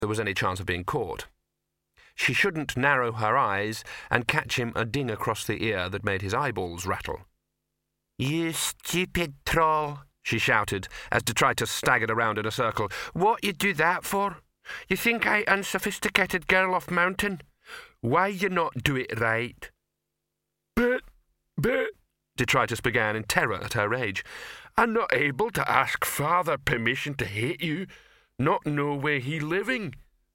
there was any chance of being caught. She shouldn't narrow her eyes and catch him a ding across the ear that made his eyeballs rattle. "You stupid troll," she shouted, as Detritus staggered around in a circle. "What you do that for? You think I unsophisticated girl off mountain? Why you not do it right?" But, Detritus began in terror at her rage. "I'm not able to ask father permission to hit you, not know where he living."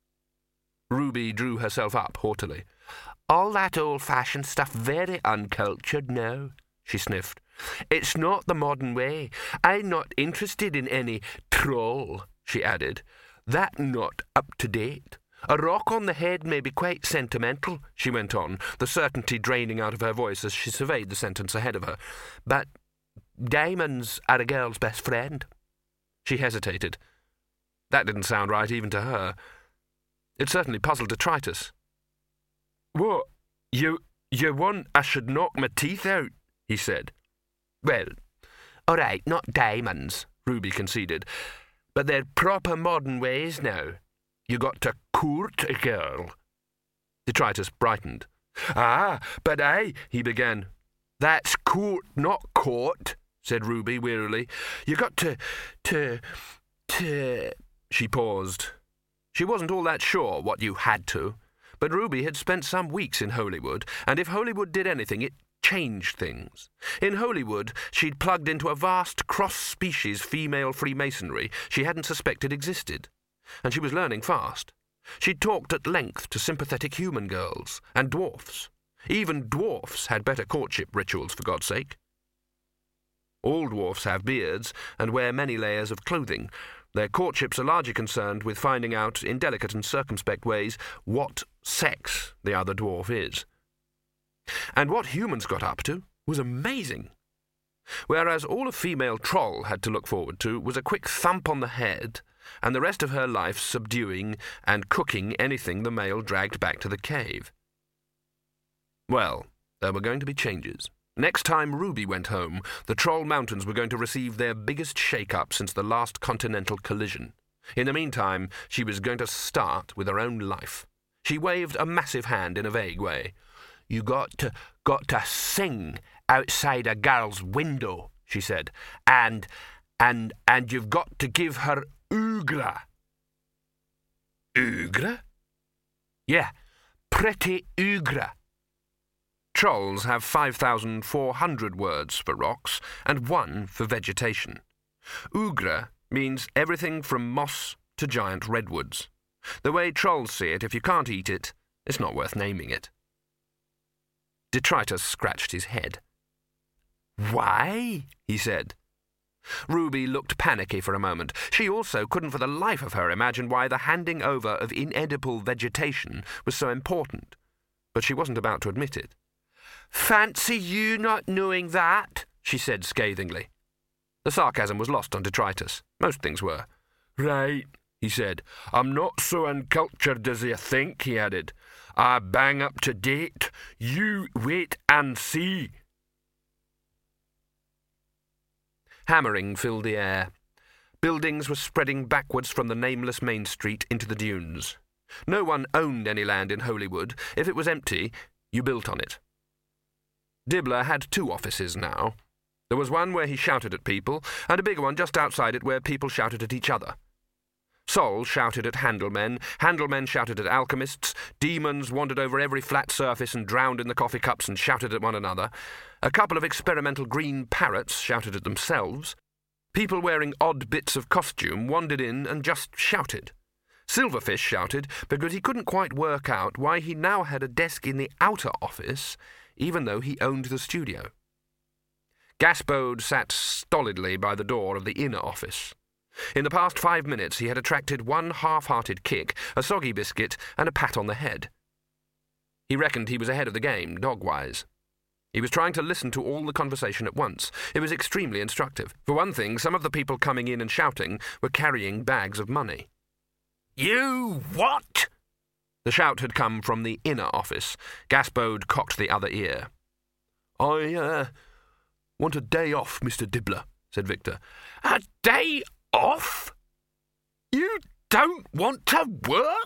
Ruby drew herself up haughtily. "All that old-fashioned stuff very uncultured now," she sniffed. "It's not the modern way. I'm not interested in any troll," she added. "That not up to date. A rock on the head may be quite sentimental," she went on, the certainty draining out of her voice as she surveyed the sentence ahead of her. "But diamonds are a girl's best friend." She hesitated. That didn't sound right even to her. It certainly puzzled Detritus. "What? You want I should knock my teeth out?" he said. "Well, all right, not diamonds," Ruby conceded. "But they're proper modern ways now. You got to court a girl." Detritus brightened. "Ah, but he began. "That's court, not court," said Ruby wearily. "You got to... She paused. She wasn't all that sure what you had to, but Ruby had spent some weeks in Holywood, and if Holywood did anything, it changed things. In Holywood, she'd plugged into a vast cross-species female Freemasonry she hadn't suspected existed, and she was learning fast. She'd talked at length to sympathetic human girls and dwarfs. Even dwarfs had better courtship rituals, for God's sake. All dwarfs have beards and wear many layers of clothing. Their courtships are largely concerned with finding out, in delicate and circumspect ways, what sex the other dwarf is. And what humans got up to was amazing. Whereas all a female troll had to look forward to was a quick thump on the head, and the rest of her life subduing and cooking anything the male dragged back to the cave. Well, there were going to be changes. Next time Ruby went home, the Troll Mountains were going to receive their biggest shake-up since the last continental collision. In the meantime, she was going to start with her own life. She waved a massive hand in a vague way. "You got to sing outside a girl's window," she said, and you've got to give her oogra." "Oogra?" "Yeah, pretty oogra." Trolls have 5,400 words for rocks and 1 for vegetation. Oogra means everything from moss to giant redwoods. The way trolls see it, if you can't eat it, it's not worth naming it. Detritus scratched his head. "Why?" he said. Ruby looked panicky for a moment. She also couldn't for the life of her imagine why the handing over of inedible vegetation was so important, but she wasn't about to admit it. "Fancy you not knowing that," she said scathingly. The sarcasm was lost on Detritus. Most things were. "Right," he said. "I'm not so uncultured as you think," he added. "I bang up to date. You wait and see." Hammering filled the air. Buildings were spreading backwards from the nameless main street into the dunes. No one owned any land in Holywood. If it was empty, you built on it. Dibbler had 2 offices now. There was one where he shouted at people, and a bigger one just outside it where people shouted at each other. Sol shouted at handlemen shouted at alchemists, demons wandered over every flat surface and drowned in the coffee cups and shouted at one another. A couple of experimental green parrots shouted at themselves. People wearing odd bits of costume wandered in and just shouted. Silverfish shouted because he couldn't quite work out why he now had a desk in the outer office, even though he owned the studio. Gaspode sat stolidly by the door of the inner office. In the past 5 minutes he had attracted 1 half-hearted kick, a soggy biscuit, and a pat on the head. He reckoned he was ahead of the game, dog-wise. He was trying to listen to all the conversation at once. It was extremely instructive. For one thing, some of the people coming in and shouting were carrying bags of money. "You what?" The shout had come from the inner office. Gaspode cocked the other ear. "I want a day off, Mr. Dibbler," said Victor. "A day off? You don't want to work?